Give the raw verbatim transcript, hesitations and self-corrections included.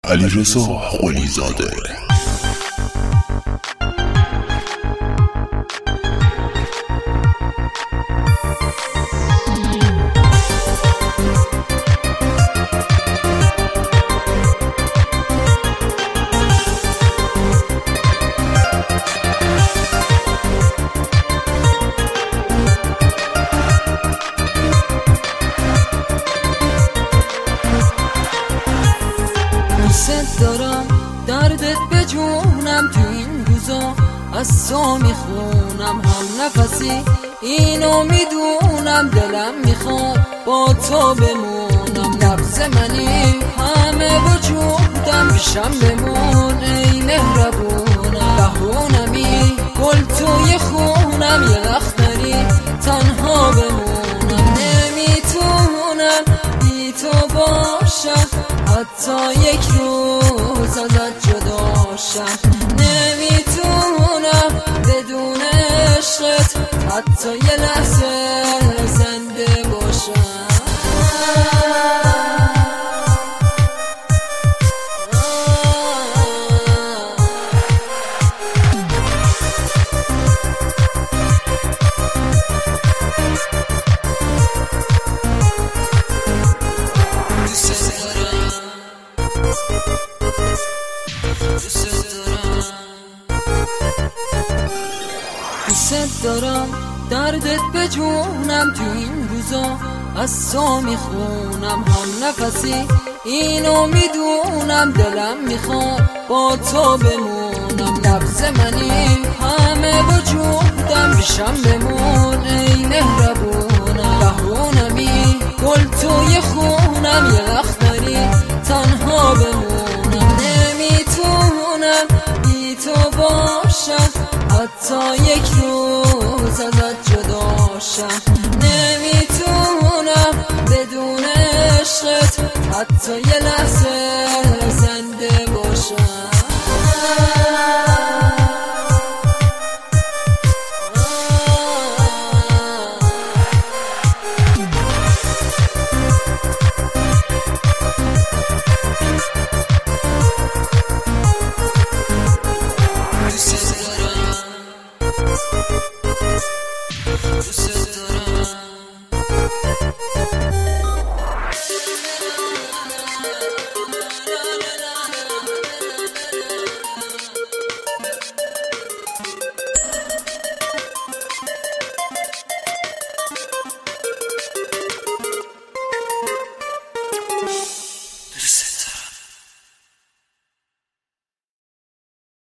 علیرضا قلی‌زاده. دوست دارم دردت به جونم، تو این روزا از تو میخونم، هم نفسی اینو میدونم، دلم میخواد با تو بمونم، نبض منی همه وجودم، پیشم بمون ای مهربونم، بهونمی گل توی خونم، یه وقت داری تنها بمونم، نمیتونم بی تو باشم، حتی یک روز ازت جدا شم، نمیتونم بدون عشقت حتی یه لحظه زنده باشم. دوست دارم دردت به جونم، تو این روزا از تو میخونم، هم نفسی اینو میدونم، دلم میخواد با تو بمونم، نبض منی همه وجودم، پیشم بمون ای مهربونم، بهونمی گل توی خونم، یه وقت داری تنها بمونم، نمیتونم بی تو باشم، حتی یک روز ازت جدا شم، نمیتونم بدون عشقت حتی یه لحظه